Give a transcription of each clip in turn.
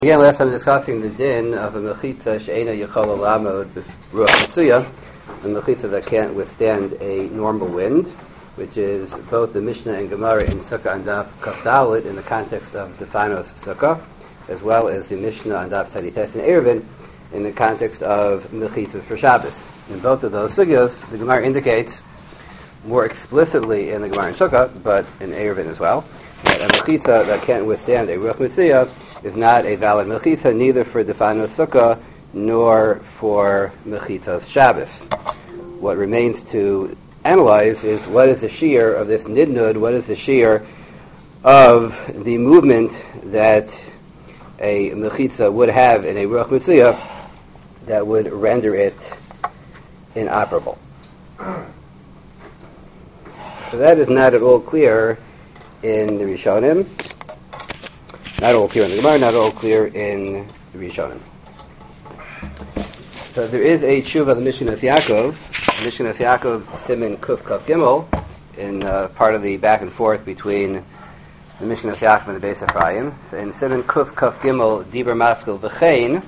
Again, last time discussing the din of a mechitza she'ena yichol lamod b'ruach mitzuya, a mechitza that can't withstand a normal wind, which is both the Mishnah and Gemara in Sukkah and Daf Kaf Dalet in the context of Defanos Sukkah, as well as the Mishnah and Daf Tzadites and Eruvin in the context of mechitzas for Shabbos. In both of those sugyos, the Gemara indicates more explicitly in the Gemara in Sukkah, but in Eruvin as well, that a mechitza that can't withstand a ruach mitzuya is not a valid mechitza, neither for Defanos Sukkah nor for mechitzas Shabbos. What remains to analyze is what is the shear of this nidnud, what is the shear of the movement that a mechitza would have in a ruach mitzuya that would render it inoperable. So that is not at all clear in the Rishonim, not at all clear in the Gemara, not at all clear in the Rishonim. So there is a tshuva of the Mishnah Yaakov Simin Kuf Kaf Gimel, in part of the back and forth between the Mishnah Yaakov and the Beis Ephraim. So in Simin Kuf Kaf Gimel, Diber Maskil V'chein,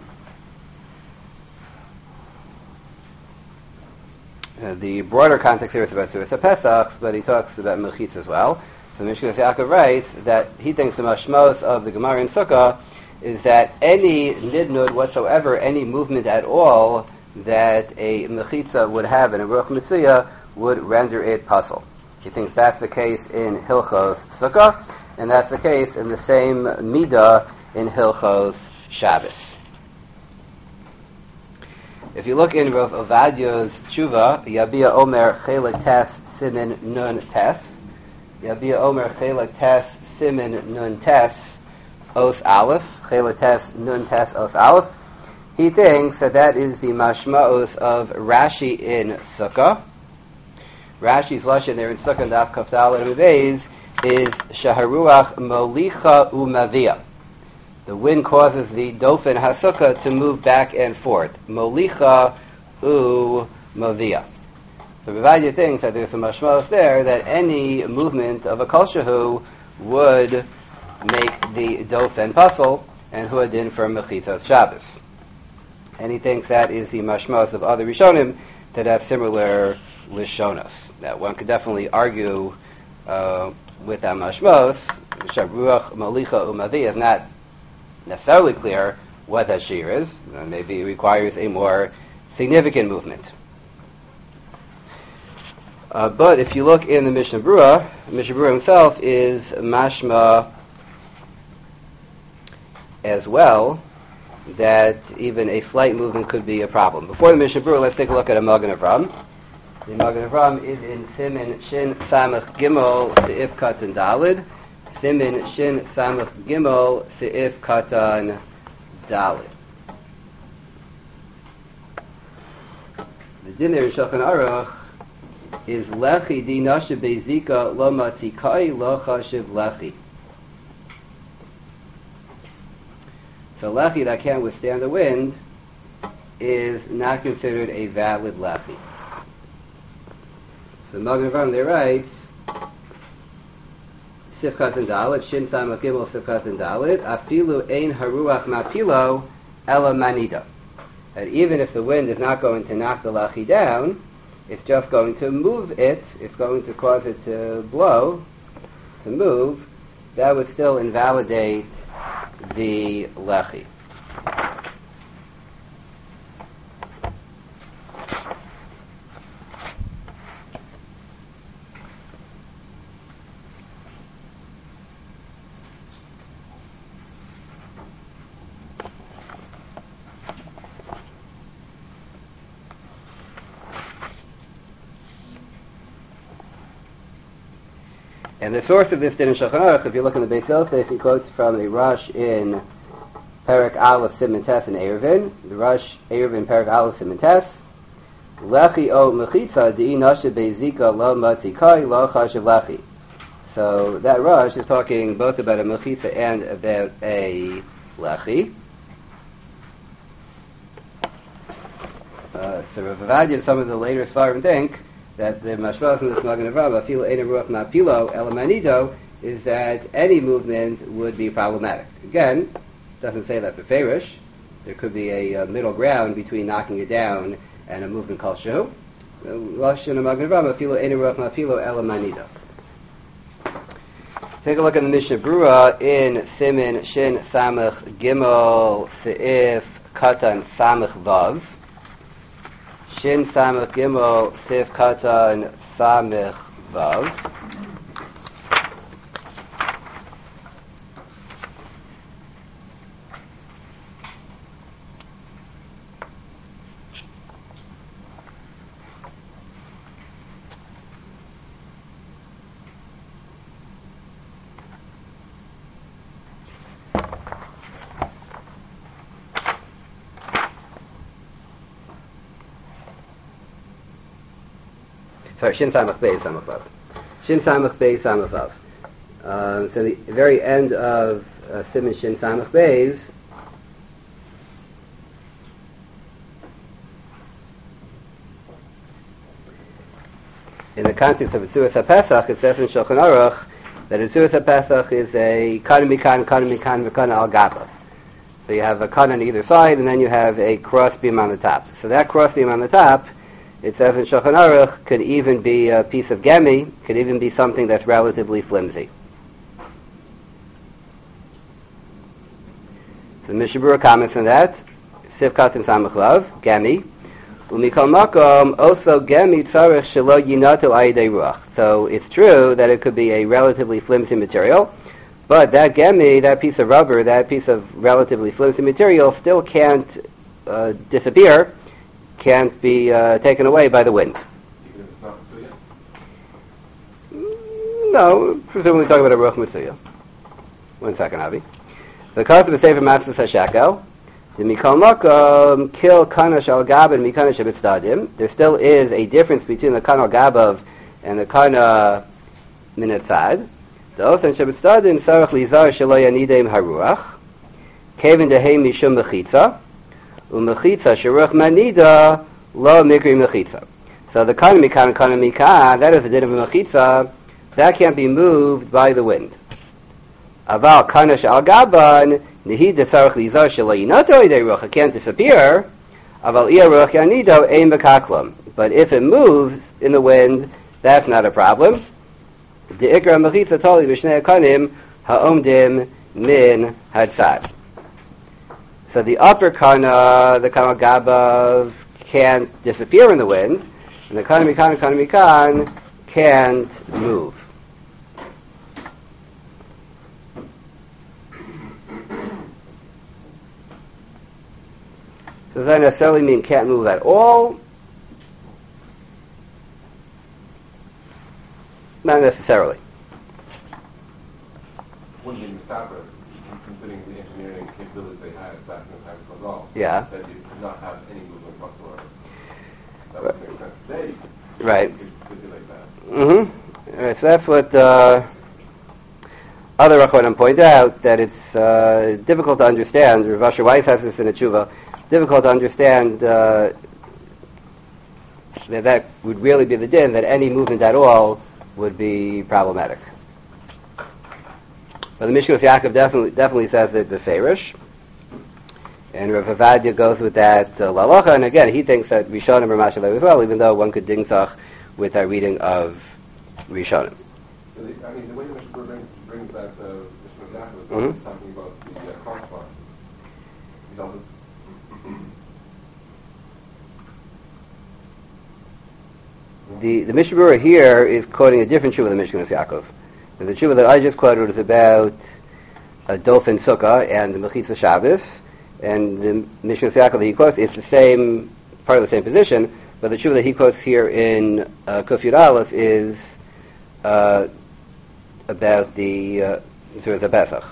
the broader context here is about Suras HaPesach, but he talks about Mechitz as well. So Mishnah Yaakov writes that he thinks the mashmos of the Gemara in Sukkah is that any nidnud whatsoever, any movement at all that a mechitza would have in a ruach mitzuya would render it pasul. He thinks that's the case in Hilchos Sukkah, and that's the case in the same midah in Hilchos Shabbos. If you look in Rav Ovadia's tshuva, Yabia Omer Chelek Tes Simin Nun Tes, Yabia Omer Chelek Tes Simin Nun Tes Os Aleph, Chelek Tes Nun Tes Os Aleph, he thinks that is the mashma'os of Rashi in Sukkah. Rashi's lashon there in Sukkah Daf Kaf Dalet and Beis is Shaharuach Molicha Umavia. The wind causes the dofen hasukah to move back and forth. Molicha u mavia. So Ravadia thinks that there's a mashmos there that any movement of a kol shehu would make the dofen pasul and huadin for mechitzas Shabbos. And he thinks that is the mashmos of other Rishonim that have similar lishonos. Now one could definitely argue with that mashmos. Shabruach molicha u mavia is not necessarily clear what that shear is. Maybe it requires a more significant movement. But if you look in the Mishnah Berurah himself is mashma as well that even a slight movement could be a problem. Before the Mishnah Berurah, let's take a look at a Magen Avram. The Magen Avram is in Simin Shin Samach Gimel Seif Katan Dalid. Simin Shin Samach Gimel Seif Katan Dalid. The din there in Shulchan Aruch is Lechi di Nashe Bezika lo matzikai lo chashiv Lechi. So Lechi that can't withstand the wind is not considered a valid Lechi. So Magen Avram there writes Sifkat and Dalit, Shin Samach Gimel Sifkat and Dalit, Afilu Ein Haruach Mapilo Ela Manida. That even if the wind is not going to knock the Lachi down, it's just going to move it, it's going to cause it to blow, to move, that would still invalidate the Lechi. And the source of this din in Shulchan Aruch, if you look in the Beis Yosef, he quotes from a Rush in Perek Aleph Siman Tes in Eruvin, the Rush Eruvin Perek Aleph Siman Tes, Lechi o mechitza di nashe bezika lo matzikai lo chashiv lechi. So that Rush is talking both about a mechitza and about a lechi. So Rav Avadia and some of the later Sfarim think that the mashmos in this Magen Avram, Afilu Ein Haruach Mapilo Ela Manido, is that any movement would be problematic. Again, doesn't say that beferish. There could be a middle ground between knocking it down and a movement called shehu. Take a look at the Mishnah Brura in Simin Shin Samach Gimel Seif Katan Samach Vav. Shin Samach Gimel Seif Katan Samach Vav. Sorry, Shin Samach Beis Samach Vav. Shin Samach Beis Samach Vav. So the very end of Siman Shin Samach Beis, in the context of Etzuas HaPesach, it says in Shulchan Aruch that Etzuas HaPesach is a kana mikan v'kana al gabav. So you have a kana on either side, and then you have a cross beam on the top. So that cross beam on the top, it says in Shulchan Aruch, could even be a piece of gemi, could even be something that's relatively flimsy. So the Mishnah Berurah comments on that. Sivkat and Samachlav, gemi. Umikal makom, also gemi tzarech shelo yinato ayidei ruach. So it's true that it could be a relatively flimsy material, but that gemi, that piece of rubber, that piece of relatively flimsy material still can't disappear, can't be taken away by the wind. Even if it's not Mitsuya? No, presumably talking about a Ruach Mitsuya. 1 second, Avi. The concept of Sefer Matzvah Hashakel, the Mikal Makom, Kil Kana Shal Gab and Mikana Shabbat. There still is a difference between the Kana Gabav and the Kana Minatzad. The Ofen Shabbat Stadim, Sarach Lizar Shalo Yanidem Haruach, Kevin Dehem Mishum Mechitza, Umechitza Sharuach Manida Lo Mikri Mechitza. So the Kana Mikan, that is the din of a Mechitza, that can't be moved by the wind. Aval Kana Shal Gaban, Nihid Sarach Lizar Shalo Yinato Idei Ruach, it can't disappear. Aval Iya Ruach Yanido Ein Bekaklam. But if it moves in the wind, that's not a problem. The Ikra Mechitza Toli B'Shnei Akanim Ha'omdim Min Hadsad. So the upper kana, the kana gabav, can't disappear in the wind, and the kana mikan can't move. So does that necessarily mean can't move at all? Not necessarily. Wouldn't be Mustafa, considering the engineering capabilities they had back in the time of Chazal, Yeah. that you could not have any movement whatsoever. That would make sense today. Right. You could stipulate that. Mm-hmm. All right, so that's what other Rachonim point out, that it's difficult to understand. Rav Asher Weiss has this in a tshuva. Difficult to understand that would really be the din, that any movement at all would be problematic. But the Mishkas Yaakov definitely says that the Ferish, and Rav Avadia goes with that Lalacha, and again, he thinks that Rishonim are Mashaleh as well, even though one could dingsach with that reading of Rishonim. So the way the Mishnah brings that Mishkas Yaakov is talking about the crossbar. He doesn't. The Mishnah Berurah here is quoting a different tshuva than Mishkas Yaakov. And the tshuva that I just quoted was about a Dolphin Sukkah and the Mechitza Shabbos, and the Mishkas Yaakov that he quotes, it's the same, part of the same position, but the tshuva that he quotes here in Kuf Yud Aleph is about the Pesach.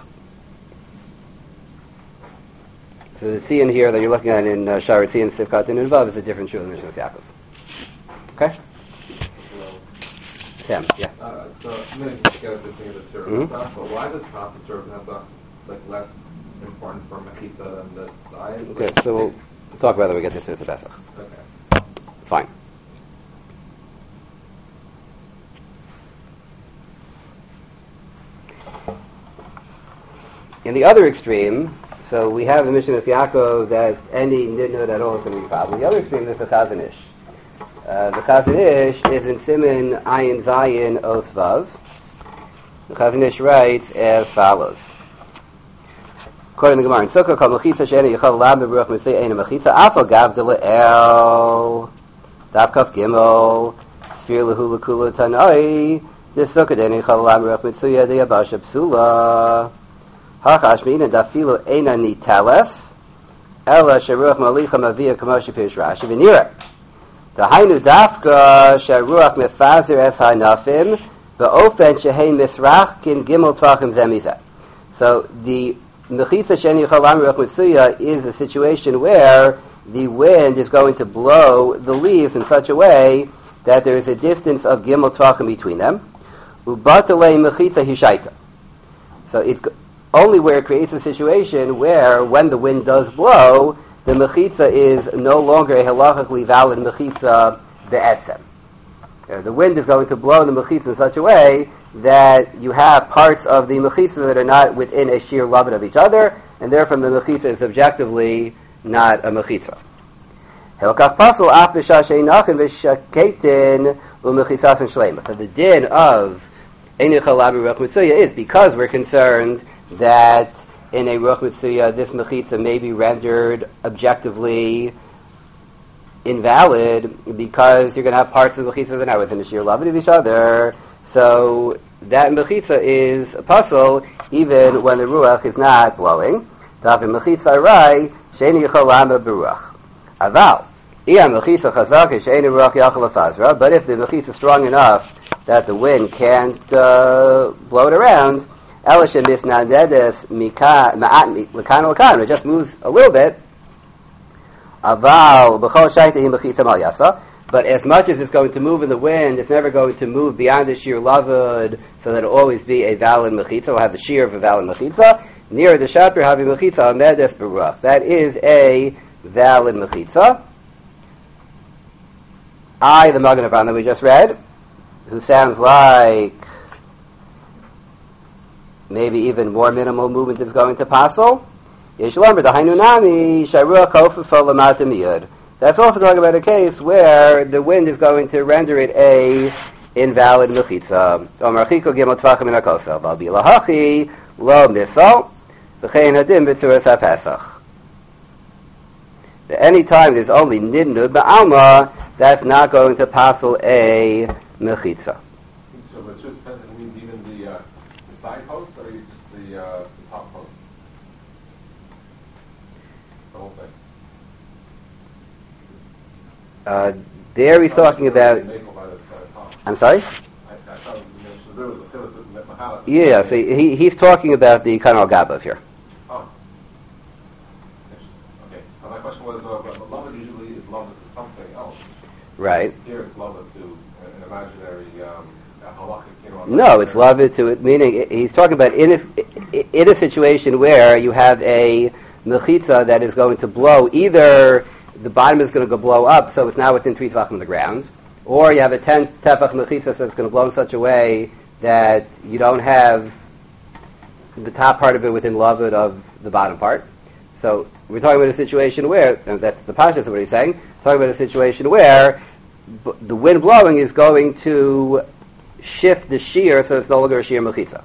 So the Tzion here that you're looking at in Sha'ar Tzion Sivkat and Vav is a different tshuva than Mishkas Yaakov. Okay? Sam, yeah. So maybe just get at this thing of the Torah stuff, but why does half the Torah have less important for Mechitza than the side? Okay, so we'll talk about that when we get to Sivkat Pesach. Okay. Fine. In the other extreme, So we have the Mishnah Yaakov that any nidnud at all is going to be a problem. The other extreme is the Chazon Ish. The Chazon Ish is in Siman Ayin Zayin Osvav. The Chazon Ish writes as follows. According to the Gemara, in Sukkah, Kol Mechitza She'ena Yichal Lam Beruach Mitzvah Eina Mechitza Afal Gav De Le'el Daf Kaf Gimel Sfir Lehu Lekula Tanai This Sukkah De'ena Yichal Lam Beruach Mitzvah De Yabasha Psula Hachash Me'ina Dafilu Eina Niteles Ela Sheruach Malicha Mavia Kamoshi Pish Rashi V'nira The Hainu Dafka Sheruach Mefazer Es HaNafim V'ofen Shehei Misrach Kin Gimel Tvachim Zemizah. So the Mechitza Sheni Chalam Ruach Mitsuya is a situation where the wind is going to blow the leaves in such a way that there is a distance of Gimel Tvachim between them. Ubatalei Mechitza Hishaita. So it's only where it creates a situation where when the wind does blow, the Mechitza is no longer a halachically valid Mechitza be'etzem. The wind is going to blow the Mechitza in such a way that you have parts of the Mechitza that are not within a sheer lavud of each other, and therefore the Mechitza is objectively not a Mechitza. So the din of Ein Yichal Lam Ruach Mitzuya is because we're concerned that in a Ruach Mitzuya this Mechitza may be rendered objectively invalid because you're going to have parts of the Mechitza that are not within the sheer lavud of each other. So that Mechitza is a puzzle even when the Ruach is not blowing. But if the Mechitza is strong enough that the wind can't blow it around, it just moves a little bit. But as much as it's going to move in the wind, it's never going to move beyond the sheer lavud, so that it'll always be a valid mechitza. We'll have the sheer of a valid mechitza. Near the shaper having mechitza amedes beruach. That is a valid mechitza. The Magen Avraham that we just read, who sounds like maybe even more minimal movement is going to passel. That's also talking about a case where the wind is going to render it a invalid mechitza. Any time there's only nidnud ba'alma, that's not going to passel a mechitza. So, but just depends, it means even the side posts, or just the top post? The whole thing? There he's talking about... I'm sorry? Yeah, so he's talking about the Kanal Gabav here. Oh. Okay. So my question was, love usually is love to something else. Right. Here it's love to an imaginary halachic, No, it's love to it, meaning he's talking about in a situation where you have a mechitza that is going to blow, either the bottom is going to go blow up, so it's now within 3 tefachim of the ground, or you have a 10 tefach mechitza, so it's going to blow in such a way that you don't have the top part of it within lavud of the bottom part. So we're talking about a situation where, and that's the pashtus of what he's saying, talking about a situation where the wind blowing is going to shift the shear, so it's no longer a shear mechitza.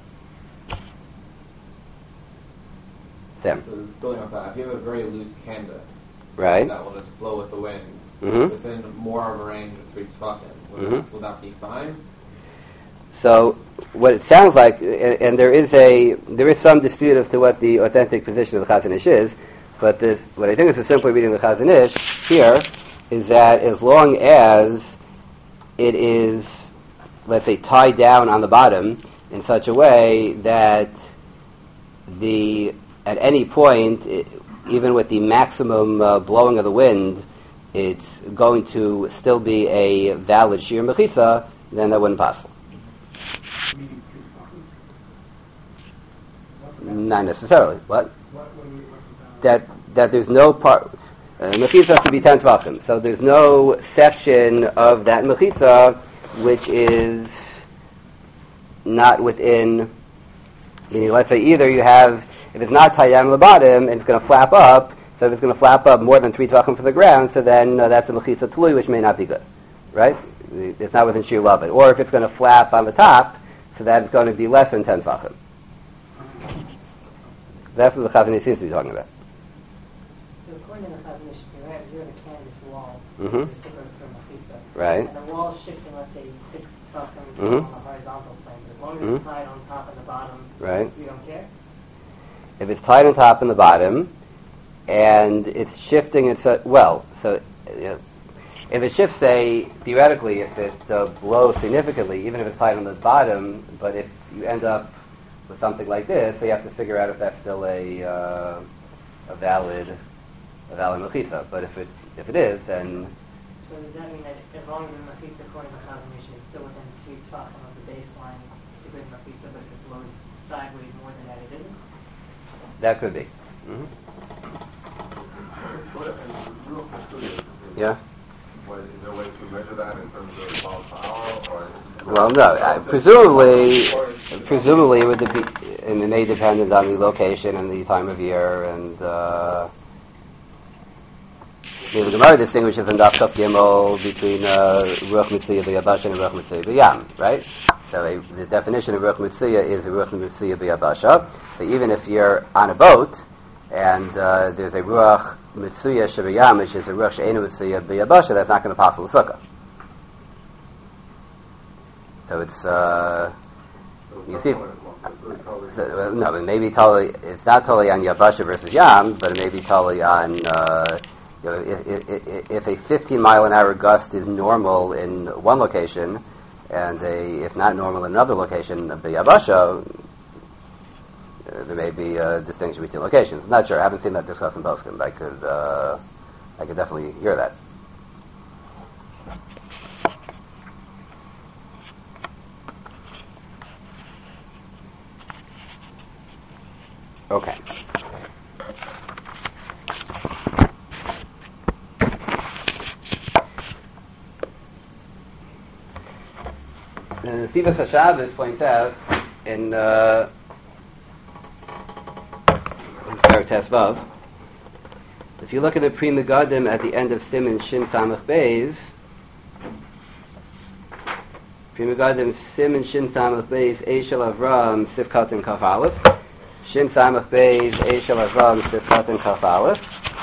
Sam. So it's building on that. If you have a very loose canvas, right, that will just blow with the wind mm-hmm. within more of a range of 3 tefachim. Will that be fine? So what it sounds like, and there is some dispute as to what the authentic position of the Chazon Ish is, but what I think is a simple reading of the Chazon Ish here is that as long as it is, let's say, tied down on the bottom in such a way that at any point, even with the maximum blowing of the wind, it's going to still be a valid shear mechitza, then that wouldn't possible. Not necessarily. What? That there's no part. Mechitza has to be 10 tvachim, so there's no section of that mechitza which is not within Meaning, let's say either you have, if it's not tied down to the bottom, and it's going to flap up, so if it's going to flap up more than 3 tvachim from the ground, so then that's a mechitza tului, which may not be good, right? It's not within shir loved. Or if it's going to flap on the top, so that's going to be less than 10 tvachim. That's what the Chazon Ish seems to be talking about. So according to the Chazon Ish, you're in a canvas wall, Mm-hmm. you're sitting for mechitza, Right. and the wall is shifting, let's say, 6 tvachim Mm-hmm. on the horizontal plane. As long as it's Mm-hmm. tied on top and the bottom, Right. you don't care? If it's tied on top and the bottom, and it's shifting, if it shifts, say, theoretically, if it blows significantly, even if it's tied on the bottom, but if you end up with something like this, so you have to figure out if that's still a valid mechitza. But if it is, then So does that mean that as long as the mechitza, according to Chazon Ish, is still within 3 tvachim of the baseline, it's a good mechitza, but if it blows sideways more than that, it isn't? that could be. Mm-hmm. Yeah. Is there a way to measure that in terms of miles per hour? Or Well, no. Presumably, it would be, and it may depend on the location and the time of year, and the Gemara distinguishes in Daf Kaf Gimel between Ruach Mitzvah B'Yabasha and Ruach Mitzvah B'Yam, right? So the definition of Ruach Mitzvah is a Ruach Mitzvah B'Yabasha. So even if you're on a boat and there's a Ruach Mitzvah B'Yam, which is a Ruach She'enu Mitzvah B'Yabasha, that's not going to pass with sukkah. So it's you see. So, no, it may be totally. It's not totally on Yabasha versus Yam, but it may be totally on. If a 15-mile-an-hour gust is normal in one location, and it's not normal in another location, the Yabasha, there may be a distinction between locations. I'm not sure. I haven't seen that discussed in Poskim, but I could definitely hear that. Okay. And Sivas HaShabbos points out in Parak Tesvav, if you look at the Pri Megadim at the end of Siman Shin Samach Beis, Pri Megadim Siman Shin Samach Beis Eishel Avram Sifkat and Kaf Aleph, Shin Samach Beis Eishel Avram Sifkat and Kaf Aleph.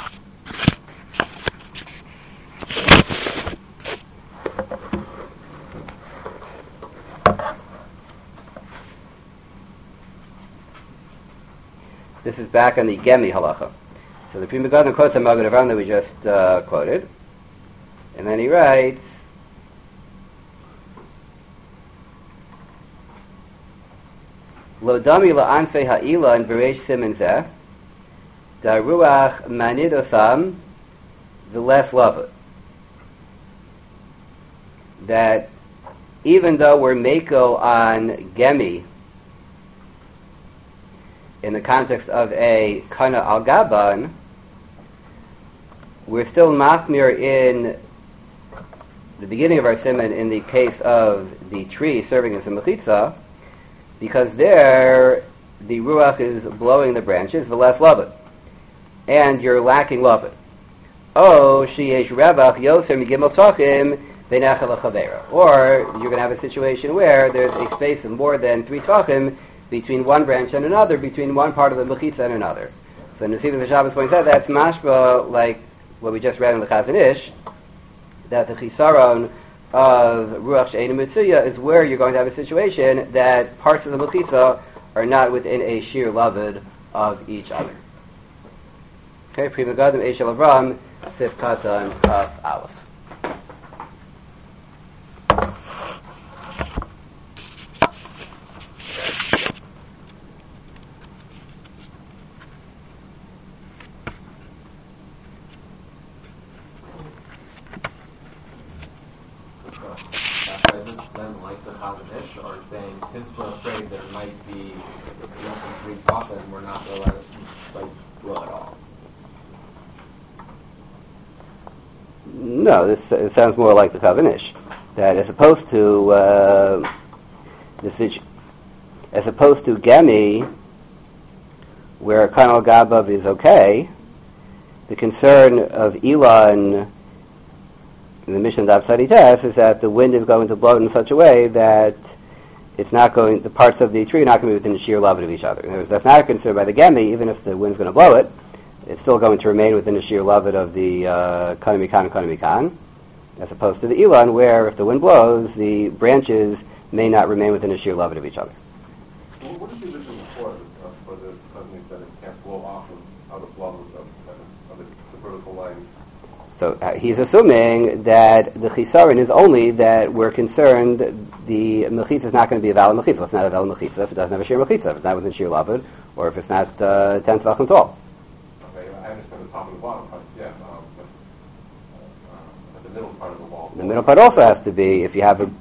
This is back on the Gemi halacha. So the Pri Megadim quotes a Magen Avraham that we just quoted, and then he writes, Lo dami la'anfei ha'ila in Bereish Siman Zeh, da ruach manid osam v'les lava. That even though we're meko on Gemi, in the context of a kana al gaban, we're still machmir in the beginning of our siman in the case of the tree serving as a mechitza, because there the ruach is blowing the branches, v'les lavan, and you're lacking lavan. Oh, sheyesh rebach yoser migimel tochim v'nechel l'chavera. Or you're going to have a situation where there's a space of more than 3 tochim between one branch and another, between one part of the mechitza and another. So Nesivos HaShabbos points out that's mashma like what we just read in the Chazon Ish, that the chisaron of Ruach She'enu Mitzvah is where you're going to have a situation that parts of the mechitza are not within a sheer lavid of each other. Okay, Pri Megadim Eishel Avram Sif Katan Kaf Aleph. Then like the Chazon Ish are saying, since we're afraid there might be less than 3 talking, we're not going to let it blow at all. No, it sounds more like the Chazon Ish, that as opposed to as opposed to Gemi, where Kanal Gabav is okay. The concern of Elon in the mission of Daf Tes is that the wind is going to blow in such a way that it's not going, the parts of the tree are not going to be within the sheer level of each other. In other words, that's not a concern by the Gemi. Even if the wind's going to blow it, it's still going to remain within the sheer level of the Kanamikan, as opposed to the Elon, where if the wind blows, the branches may not remain within the sheer level of each other. Well, what is the reason for this covenant that it can't blow off out of levels of the vertical line? So he's assuming that the chisaron is only that we're concerned the mechitza is not going to be a valid mechitza. It's not a valid mechitza if it doesn't have a sheer mechitza, if it's not within sheer lavud, or if it's not 10 tvachim tall. Okay, I understand the top and the bottom part, yeah, but the middle part of the wall. The middle part also has to be, if you have a...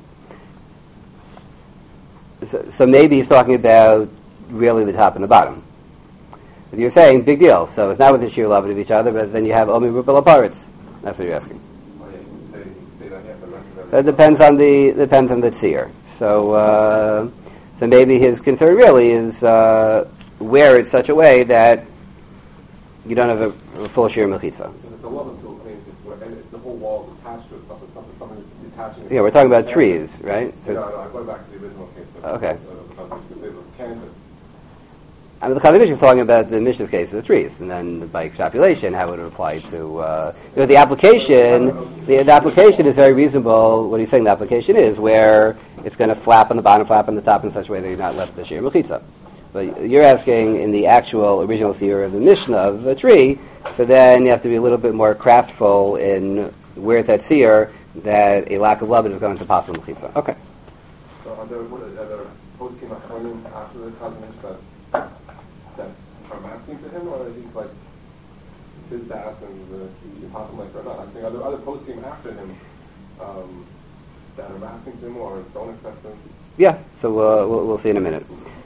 So maybe he's talking about really the top and the bottom. If you're saying, big deal, so it's not within sheer lavud of each other, but then you have omi rupel aparitz. That's what you're asking. Well, yeah, you can say that, yeah, the rest of It depends on the tzir. So maybe his concern really is where it's such a way that you don't have a full sheer mechitza. So the love until and the whole wall is attached to it. Something is detaching it. Yeah, we're talking about trees, right? No, I'm going back to the original case. Okay. The canvas. I mean, the Chazon is talking about the Mishnah's case of the trees, and then by extrapolation, how would it apply to the application? The application is very reasonable. What he's saying the application is where it's going to flap on the bottom, flap on the top in such a way that you're not left the sheer mechitza. But you're asking in the actual original theory of the Mishnah of a tree, so then you have to be a little bit more craftful in where it's at seer that a lack of love is going to possible mechitza. Okay. So are there post-kim achronim after the Chazon that are masking to him, or he's like it's his das and the possible like or not? I'm saying are there other post-kim after him that are masking to him or don't accept him? Yeah. So we'll see in a minute.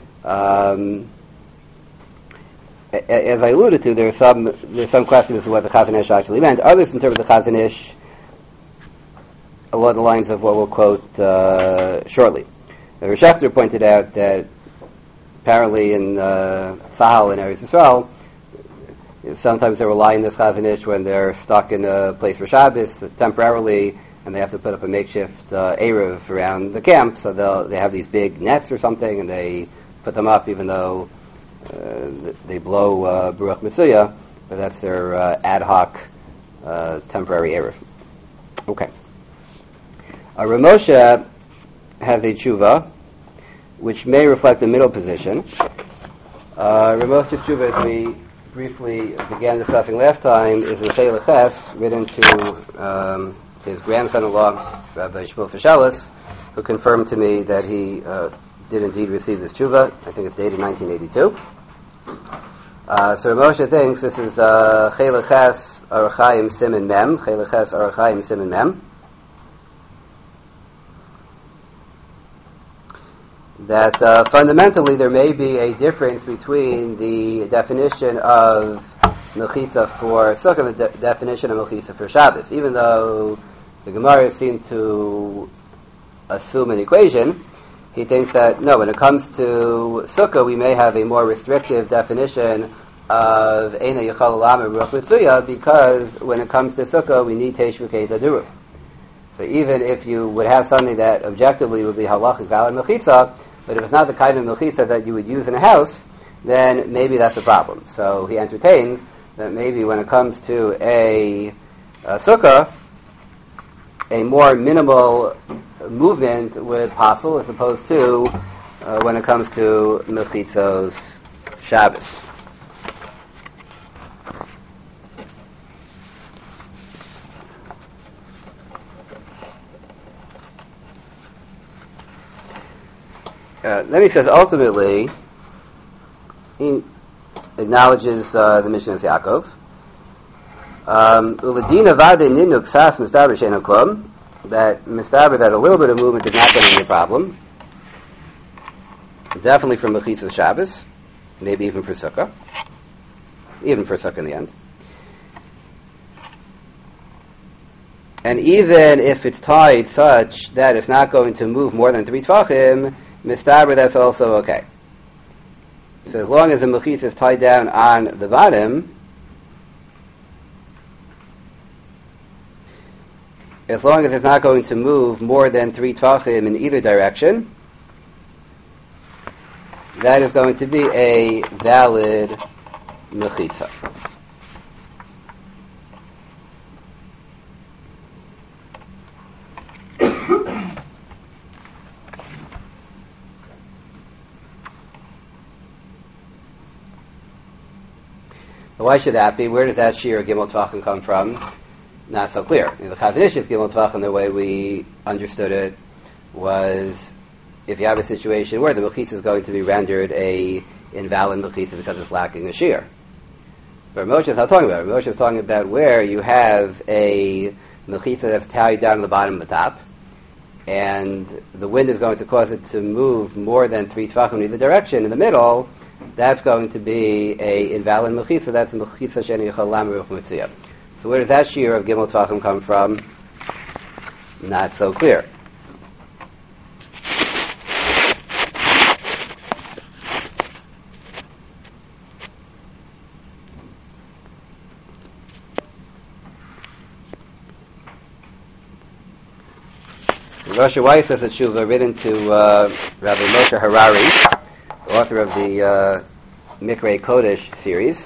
As I alluded to, there's some questions as to what the Chazon Ish actually meant. Others interpret the Chazon Ish along the lines of what we'll quote shortly. The Rosh Hashanah pointed out that apparently in Sahel and Eretz Yisrael, sometimes they rely on this Chazon Ish when they're stuck in a place for Shabbos temporarily, and they have to put up a makeshift Erev around the camp. So they have these big nets or something, and they put them up even though they blow Baruch Mitzuya, but that's their ad hoc temporary Erev. Okay. Ramosha has a tshuva which may reflect the middle position. Ramosha's tshuva, as we briefly began discussing last time, is a Chelek Ches written to his grandson-in-law, Rabbi Shmuel Fishelis, who confirmed to me that he did indeed receive this tshuva. I think it's dated 1982. So Ramosha thinks this is Chelek Ches Arachayim Siman Mem, Chelek Ches Arachayim Siman Mem, that fundamentally there may be a difference between the definition of Mechitza for Sukkah and the definition of Mechitza for Shabbos. Even though the Gemara seemed to assume an equation, he thinks that, no, when it comes to Sukkah, we may have a more restrictive definition of Eina Yechal Olam and Ruach Mitzuya, because when it comes to Sukkah, we need Teish V'Kei Taduru. So even if you would have something that objectively would be halachic valid Mechitza, but if it's not the kind of mechitza that you would use in a house, then maybe that's a problem. So he entertains that maybe when it comes to a sukkah, a more minimal movement would possible as opposed to when it comes to mechitzos Shabbos. Then he says, ultimately, he acknowledges the Mishnah of Yaakov. That mistaber that a little bit of movement is not going to be a problem. Definitely for Mechitza Shabbos, maybe even for Sukkah. Even for Sukkah in the end. And even if it's tied such that it's not going to move more than 3 tvachim, mistaber, that's also okay. So as long as the mechitza is tied down on the bottom, as long as it's not going to move more than 3 tvachim in either direction, that is going to be a valid mechitza. Why should that be? Where does that shear Gimel Tvachim come from? Not so clear. The Chazon Ish's Gimel Tvachim, the way we understood it, was if you have a situation where the mechitza is going to be rendered a invalid mechitza because it's lacking a shear. But Moshe is not talking about it. Moshe is talking about where you have a mechitza that's tied down to the bottom and the top, and the wind is going to cause it to move more than 3 tvachim in either direction. In the middle, that's going to be a invalid mechitza. That's a mechitza sheni yichal lamer u'chmetziyah. So where does that shear of Gimel Tvachim come from? Not so clear. Rosh Weiss has a tshuva written to Rabbi Moshe Harari, the author of the Mikrei Kodesh series.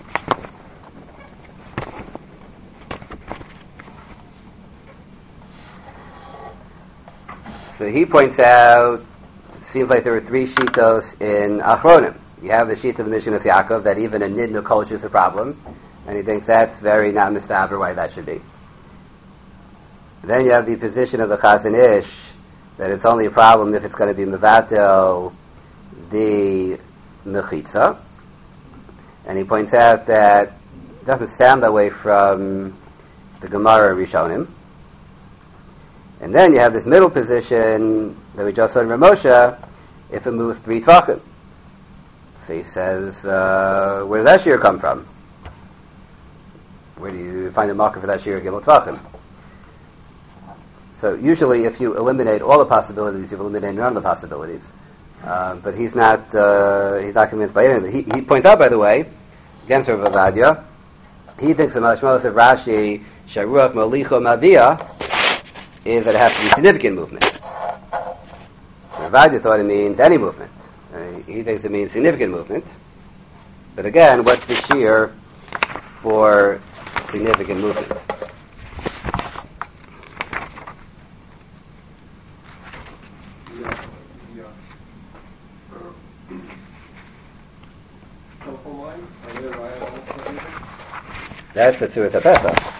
So he points out, it seems like there are 3 shitos in Achronim. You have the shita of the Mishnah Yaakov, that even a nidnu kolsh is a problem, and he thinks that's very not mistaber why that should be. Then you have the position of the Chazon Ish, that it's only a problem if it's going to be mevatel the mechitza. And he points out that it doesn't sound that way from the Gemara Rishonim. And then you have this middle position that we just saw in Ramosha, if it moves 3 tvachim. So he says, where does that shear come from? Where do you find the marker for that shear Gimel Tvachim? So usually if you eliminate all the possibilities, you've eliminated none of the possibilities. But he's not convinced by anything. He points out, by the way, against Rav Avadia, he thinks the mashmos of Rashi, Sharuach Molicho Mavia, is that it has to be significant movement. Rav Avadia thought it means any movement. He thinks it means significant movement. But again, what's the shear for significant movement? That's a Tzuras HaPesach.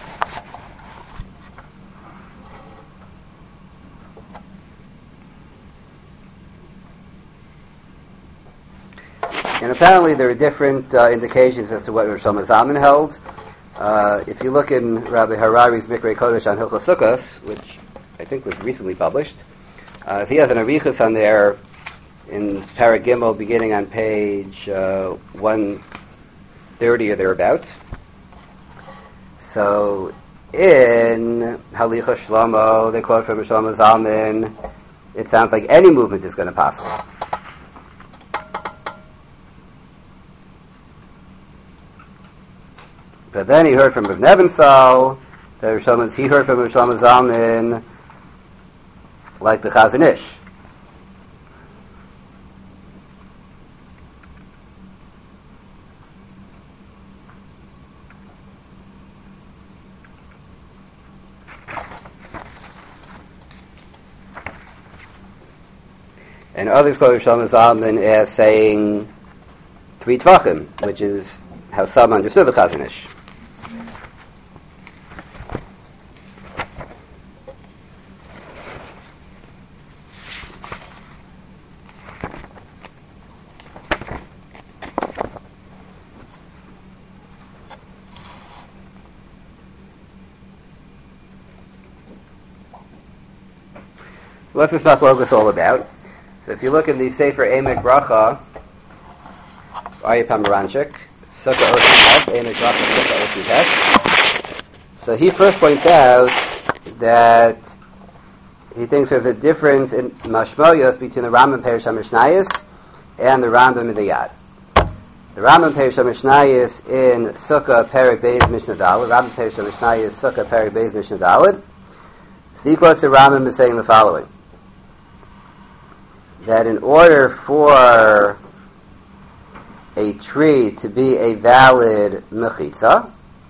And apparently there are different indications as to what Rosh Zalman held. If you look in Rabbi Harari's Mikrei Kodesh on Hilchos Sukkos, which I think was recently published, he has an arichus on there in Parag Gimel beginning on page 130 or thereabouts. So in Halichos Shlomo, they quote from Shlomo Zalman, it sounds like any movement is going to be possible. But then he heard from Rav Nebenzahl, that he heard from Shlomo Zalman like the Chazon Ish. And others quote Shlomo Zalman as saying 3 tvachim, which is how some understood the Chazon Ish. What's this machlokas all about? So if you look in the Sefer Emek Bracha, Aryeh Pomeranchik, Sukkah Oshim Emek Bracha Sukkah Oshim. So he first points out that he thinks there's a difference in mashmoyos between the Rambam Perush HaMishnayos and the Rambam in the Yad. The Rambam Perush HaMishnayos in Sukkah Perek Beis Mishnah Daled, Rambam Perush HaMishnayos Sukkah Perek Beis Mishnah Daled, so he quotes the Rambam as saying the following, that in order for a tree to be a valid mechitza,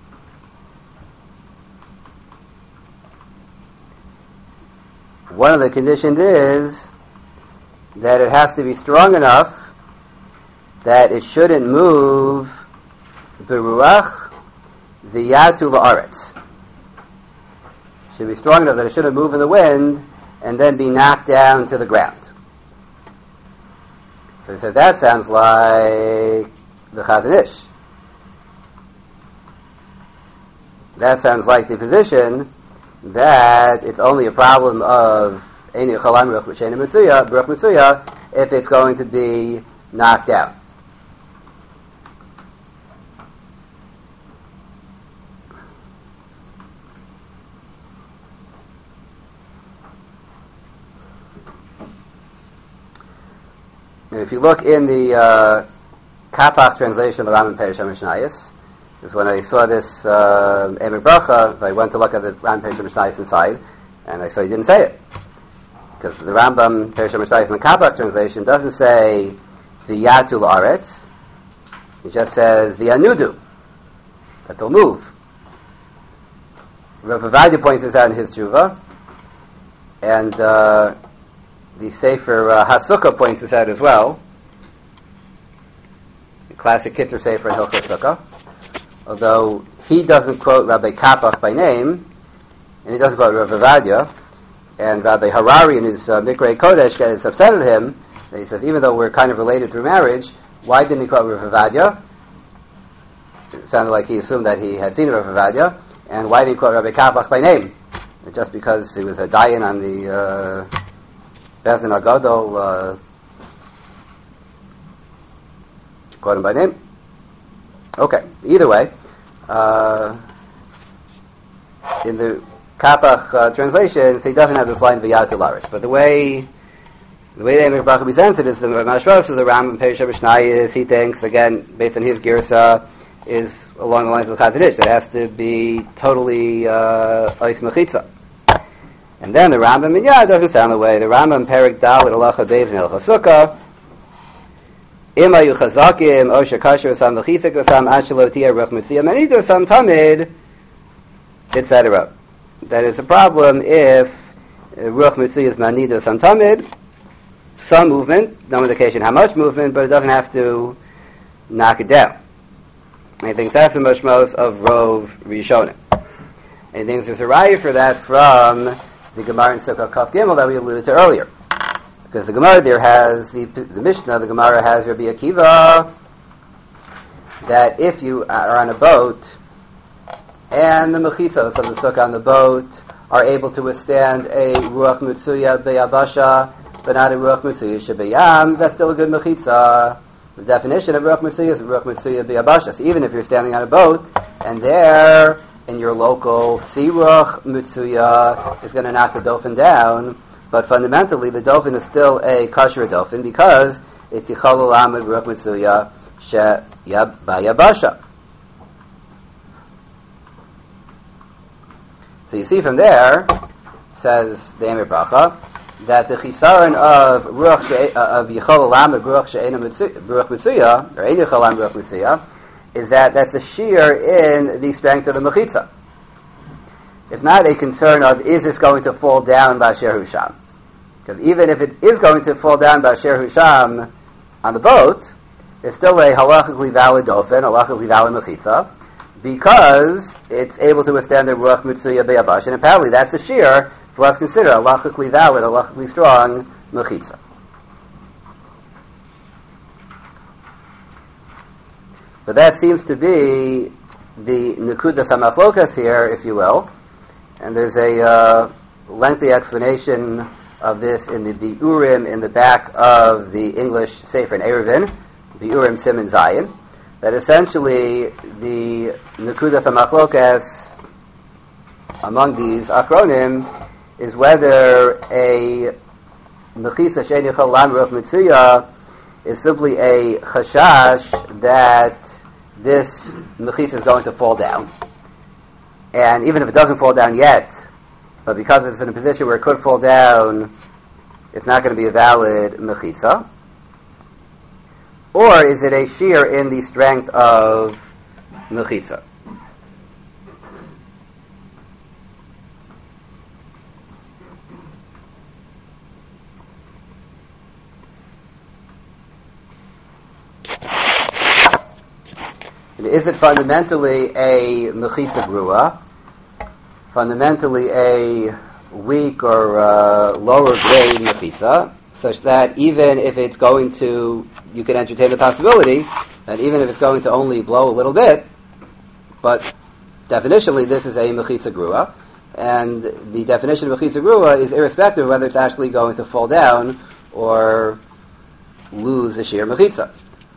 one of the conditions is that it has to be strong enough that it shouldn't move beruach v'yatu la'aretz. It should be strong enough that it shouldn't move in the wind and then be knocked down to the ground. So he said that sounds like the Chazon Ish. That sounds like the position that it's only a problem of Ein Yochalam Ruach B'Sheina Mitzuya if it's going to be knocked down. And if you look in the Kapach translation of the Rambam Perush HaMishnayos, is when I saw this Emer Bracha, I went to look at the Rambam Perush HaMishnayos inside, and I saw he didn't say it. Because the Rambam Perush HaMishnayos in the Kapach translation doesn't say V'yatu la'aretz, he just says V'yanudu, that they'll move. Rav Ovadia points this out in his Tshuva, and the Sefer HaSukkah points this out as well. The classic Kitzur Sefer in Hilchos Sukkah. Although he doesn't quote Rabbi Kapach by name, and he doesn't quote Rav Ovadia, and Rabbi Harari in his Mikrei Kodesh gets upset at him, and he says, even though we're kind of related through marriage, why didn't he quote Rav Ovadia? It sounded like he assumed that he had seen Rav Ovadia, and why did he quote Rabbi Kapach by name? Just because he was a dayan on the Bezin Agadol, quote him by name? Okay, either way, in the Kapach translation, so he doesn't have this line V'yatu la'aretz. But the way the Emer Bracha presents it is the Mashros of the Rambam Perush HaMishnayos, he thinks, again, based on his girsa, is along the lines of the Chazon Ish. It has to be totally ois mechitza. And then the Rambam in Yad doesn't sound the way. The Rambam Perek Daled Halacha Beis in Hilchos Sukkah, Ima yu chazakim, osha kasher, sam mechitzik, sam ashelo tia ruach mitzuyah, manito, sam tamid, etc. That is a problem if ruach mitzuyah is manito, sam tamid, some movement, no indication how much movement, but it doesn't have to knock it down. And he thinks that's the mashmos of Rov Rishonim. And he thinks there's a raya for that from the Gemara in Sukkah Kaf Gimel that we alluded to earlier. Because the Gemara there has, the Mishnah, the Gemara has Rabbi Akiva, that if you are on a boat, and the mechitzos of the sukkah on the boat are able to withstand a ruach mitzuya beyabasha, but not a ruach mitzuya shebayam, that's still a good mechitza. The definition of ruach mitzuya is ruach mitzuya beyabasha. So even if you're standing on a boat, and there, in your local sea ruach mitzuya is going to knock the dolphin down, but fundamentally, the dolphin is still a kosher dolphin because it's Yichol Olam and Ruach Mitzuya Bayabasha. So you see from there, says the Emer Bracha, that the chisaron of of Yichol Olam and Ruach Mitzuya, or Ein Yichol Olam Ruach Mitzuya, is that's a shear in the strength of the mechitza. It's not a concern of, is this going to fall down Ba'asher Husham? Because even if it is going to fall down Ba'asher Husham on the boat, it's still a halachically valid dolphin, halachically valid mechitza, because it's able to withstand the Ruach Mitzuya Be'abash, and apparently that's a shear for what's considered a halachically valid, halachically strong mechitza. But that seems to be the Nekudas HaMachlokas here, if you will. And there's a lengthy explanation of this in the Bi'urim in the back of the English Sefer in Eruvin, Bi'urim Siman Zayin, that essentially the Nekudas HaMachlokas among these Akronim is whether a mechitza she'ein yichal lam ruach mitzuya is simply a chashash that this mechitza is going to fall down. And even if it doesn't fall down yet, but because it's in a position where it could fall down, it's not going to be a valid mechitza. Or is it a shear in the strength of mechitza? Is it fundamentally a mechitza grua? Fundamentally a weak or lower grade mechitza, such that even if it's going to, you can entertain the possibility that even if it's going to only blow a little bit, but definitionally this is a mechitza grua, and the definition of mechitza grua is irrespective of whether it's actually going to fall down or lose the sheer mechitza.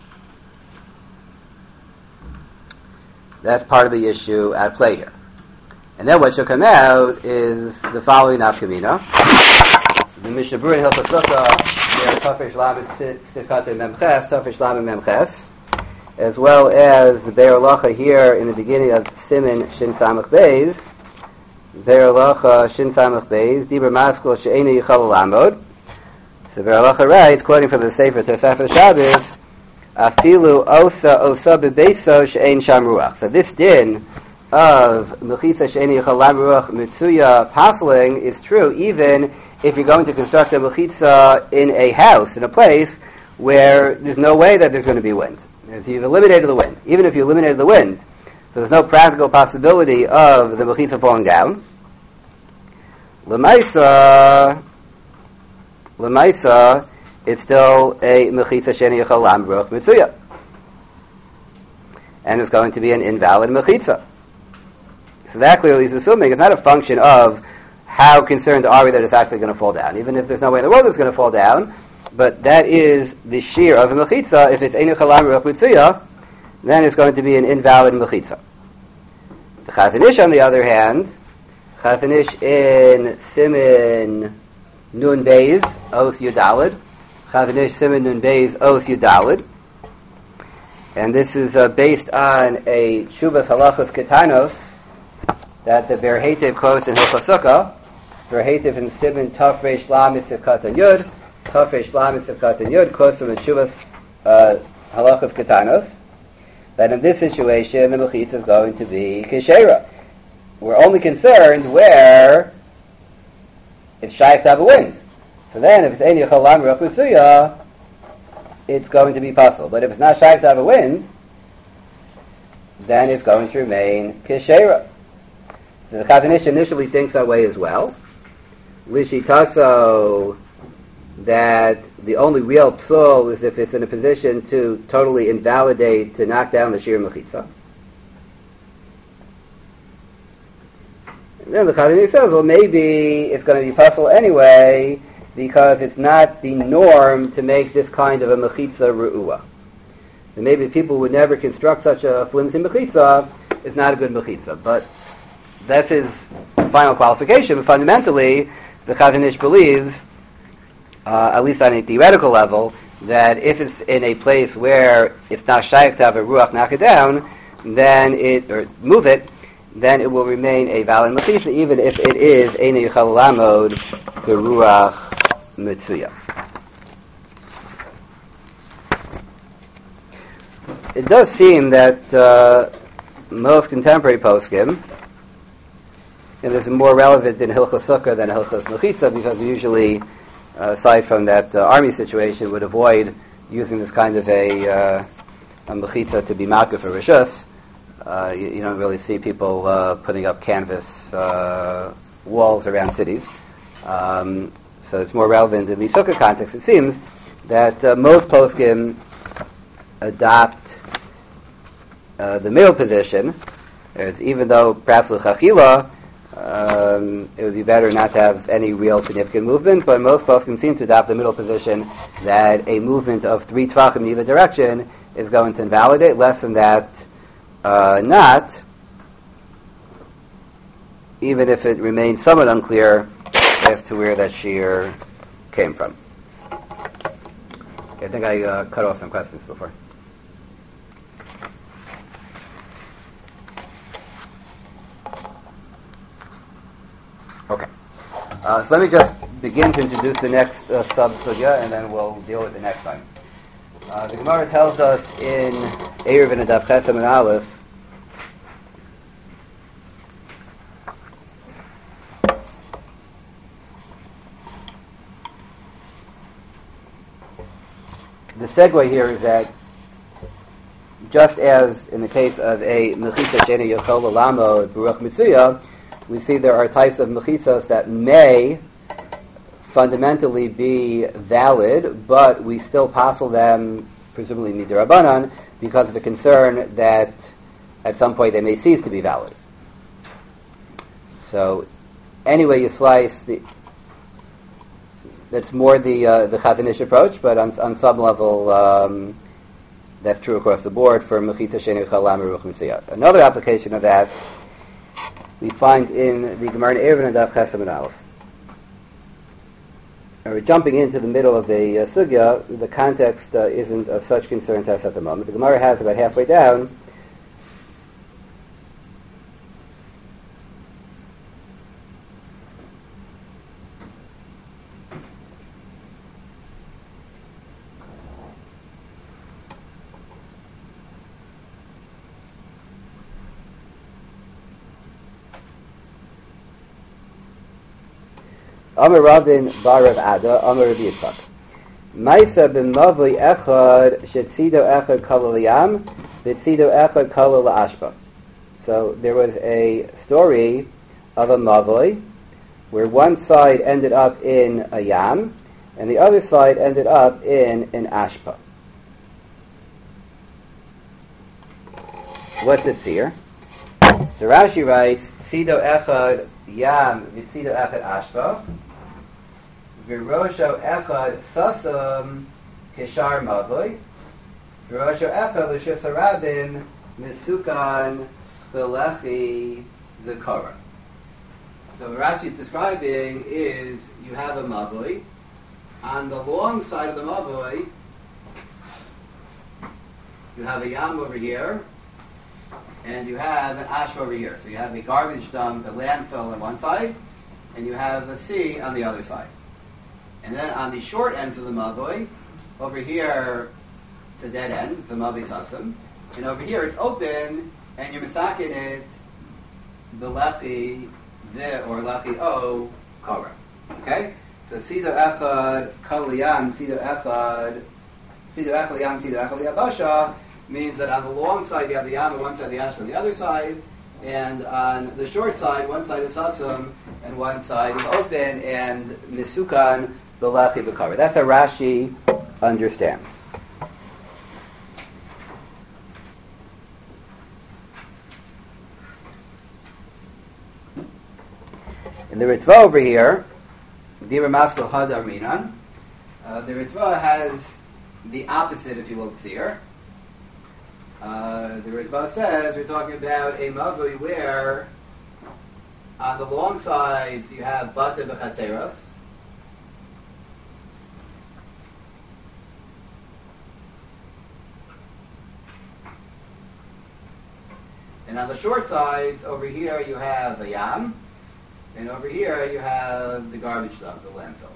That's part of the issue at play here. And then what should come out is the following nafkamina. The Mishnah Berurah in Hilchos Sukkah, Tafresh Lamed Sifkat Memches, Tafresh Lamed Memches, as well as the Be'er Halacha here in the beginning of Siman Shin Samach Beis, Be'er Halacha Shin Samach Beis, Dibur Maskul She'einu Yichal Lamod. So Be'er Halacha writes, quoting from the Sefer Tosafos Shabbos, Afilu osa bebeso she'ein sham ruach. So this din of mechitza she'ein yichal lam ruach mitzuya pasling is true even if you're going to construct a mechitza in a house, in a place where there's no way that there's going to be wind. So you've eliminated the wind. Even if you eliminated the wind, so there's no practical possibility of the mechitza falling down. L'maisa, it's still a mechitza she'ein yichal lam ruach mitzuya, and it's going to be an invalid mechitza. So that clearly is assuming it's not a function of how concerned are we that it's actually going to fall down, even if there's no way in the world it's going to fall down, but that is the shear of a mechitza. If it's ein yichal lam ruach mitzuya, then it's going to be an invalid mechitza. The Chazon Ish, on the other hand, Chazon Ish in Siman Nun Beis Os Yudalid, Chazon Ish Siman Nun Beis Os Yudalid, and this is based on a Tshuvas Halachos Ketanos that the Be'er Heitev quotes in Hilchos Sukkah. Be'er Heitev in Siman Tafresh Lamed Sifkat Yud, Tafresh Lamed Sifkat Yud quotes from the Tshuvas Halachos Ketanos that in this situation the mechitza is going to be kishera. We're only concerned where it's shaykh to have a wind. So then, if it's ein yichal lam ruach mitzuya, it's going to be possible. But if it's not shaykh to have a wind, then it's going to remain kishera. So the Chazon Ish initially thinks that way as well. Lishitaso, that the only real psul is if it's in a position to totally invalidate, to knock down the sheer mechitza. And then the Chazon Ish says, well, maybe it's going to be possible anyway, because it's not the norm to make this kind of a mechitza ru'ua. And maybe people would never construct such a flimsy mechitza. It's not a good mechitza. But that's his final qualification. But fundamentally, the Chazon Ish believes, at least on a theoretical level, that if it's in a place where it's not shaykh to have a ruach knock it down, then move it, then it will remain a valid mechitza, even if it is ein yichal lamod beruach mitzuya. It does seem that most contemporary poskim, and this is more relevant in Hilchos Sukkah than Hilchos Mechitza, because we usually, aside from that army situation, would avoid using this kind of a Mechitza to be makif for Rishus. You don't really see people putting up canvas walls around cities. So it's more relevant in the Sukkah context. It seems that most poskim adopt the middle position, even though perhaps l'chachila it would be better not to have any real significant movement, but most poskim seem to adopt the middle position that a movement of 3 tvachim in either direction is going to invalidate. Less than that, not, even if it remains somewhat unclear as to where that shear came from. Okay, I think I cut off some questions before. Okay. So let me just begin to introduce the next sub-sugya, and then we'll deal with the next time. The Gemara tells us in Erev and Adaf Chesem and Aleph the segue here is that just as in the case of a mechitza she'ena yochel lamod b'ruach mitzuya, we see there are types of mechitzos that may fundamentally be valid, but we still passel them, presumably midrabanan, because of the concern that at some point they may cease to be valid. So, anyway you slice, that's more the Chazon Ish approach, but on some level that's true across the board for mechitza she'ena yochel lamod b'ruach mitzuya. Another application of that we find in the Gemara in Erev and Adaf Chesem and Aleph. We're jumping into the middle of the sugya. The context isn't of such concern to us at the moment. The Gemara has about halfway down Amar Ravin bar Rav Ada, Amar Rav Yitzchak. Ma'isa b'mavli echad shetzido echad kala liyam, v'tzido echad kala la'ashpa. So there was a story of a mavli where one side ended up in a yam and the other side ended up in an ashpa. What's it here? So Rashi writes, Tzido echad yam, v'tzido echad ashpa. V'rosho echad sasam kishar mavli. V'rosho echad l'shus harabim misukan v'lechi v'kora. So what Rashi is describing is you have a mavli. On the long side of the mavli, you have a yam over here, and you have an ashpa over here. So you have a garbage dump, a landfill on one side, and you have a sea on the other side. And then on the short ends of the mavoi, over here it's a dead end, it's a mavi sasam, and over here it's open, and you're misakin it, the lechi the or lechi o kora. Okay? So sido echad kaliyam, sido echad yam, sido echad yabasha means that on the long side you have the yam on one side, the ashpa on the other side, and on the short side, one side is sasam and one side is open, and misukan the lechi the kora. That's how Rashi understands. In the Ritva over here, Dibur Maskal Hadar Minan, the Ritva has the opposite, if you will, tzir. The Ritva says we're talking about a mavui where on the long sides you have bata v'chatzeros, and on the short sides over here you have a yam, and over here you have the garbage dump, the landfill.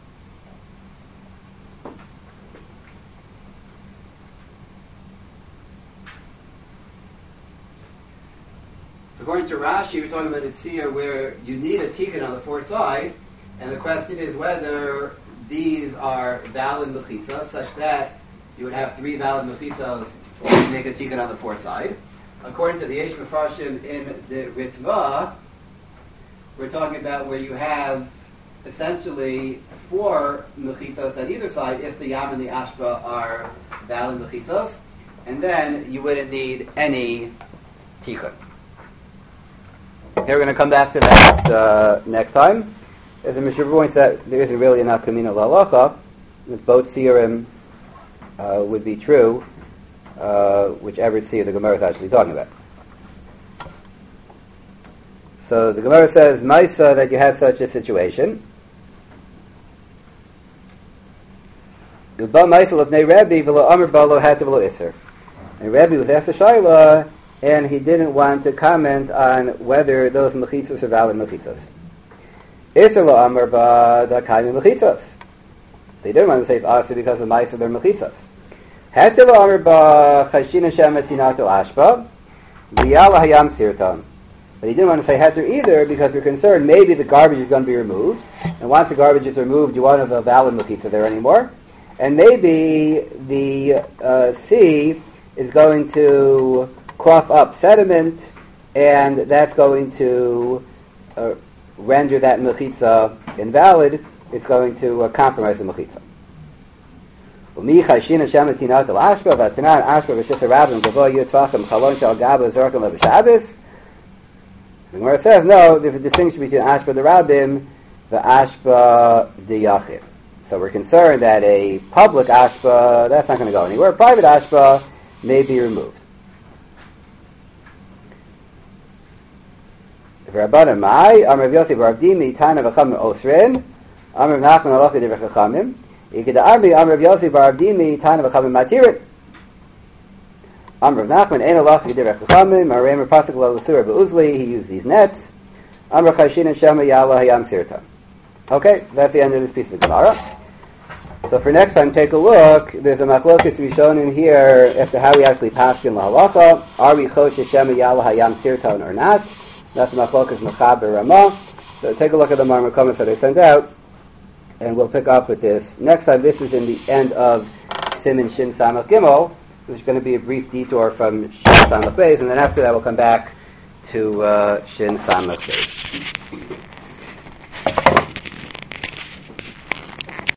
So according to Rashi, we're talking about a tzir where you need a tikkun on the fourth side, and the question is whether these are valid mechitzas, such that you would have three valid mechitzas to make a tikkun on the fourth side. According to the Yesh Mefarshim in the Ritva, we're talking about where you have essentially four mechitzos on either side if the yam and the ashpa are valid mechitzos, and then you wouldn't need any tikkun. Here we're going to come back to that next time. As the Mishnah points out, there isn't really enough kamina l'halacha. Both tsirim would be true, whichever tzir the Gemara is actually talking about. So the Gemara says, Maisa, that you have such a situation. Uba Maisel of Nei Rebbe v'lo Amr Balo Hatav Lo Isser. And Rebbe was asked a shayla, and he didn't want to comment on whether those mechitzos are valid mechitzos. Isser Lo Amr Ba Da Kaimi mechitzos. They didn't want to say it's also because of Maisel they're mechitzos. Hatav Lo Amr Ba Chashin Hashem Etinato Ashba V'yala Hayam Sirtan. But he didn't want to say heter either because we're concerned maybe the garbage is going to be removed, and once the garbage is removed, you won't have a valid mechitza there anymore, and maybe the sea is going to cough up sediment, and that's going to render that mechitza invalid. It's going to compromise the mechitza. The Gemara says, no, there's a distinction between Ashba the Rabbim, the Ashba the Yachid. So we're concerned that a public Ashba, that's not going to go anywhere. A private Ashba may be removed. Rabbanan Mai, Amr Yosef Bardimi, Tana V'Chamim Osrin, Amr Nachman Aloch Yedivach Chachamim, Yikida Arbi, Amr Yosef Bardimi, Tana V'Chamim Matirin. Amr Nachman, Ein Aloch Yedivach Chachamim, Aremer Pasuk Lo L'Sura Be'uzli, he used these nets, Amr Chashin and Shema Yala Hayam Sirta. Okay, that's the end of this piece of Gemara. So for next time, take a look. There's a machlokas we've shown in here as to how we actually pass in lahalacha. Are we chosh Shema Yala Hayam Sirton or not? That's the machlokas Mechaber Ramah. So take a look at the Marmar comments that I sent out, and we'll pick up with this. Next time, this is in the end of Siman Shin Samach Gimel. There's going to be a brief detour from Shin Samach Beis, and then after that we'll come back to Shin Samach Beis.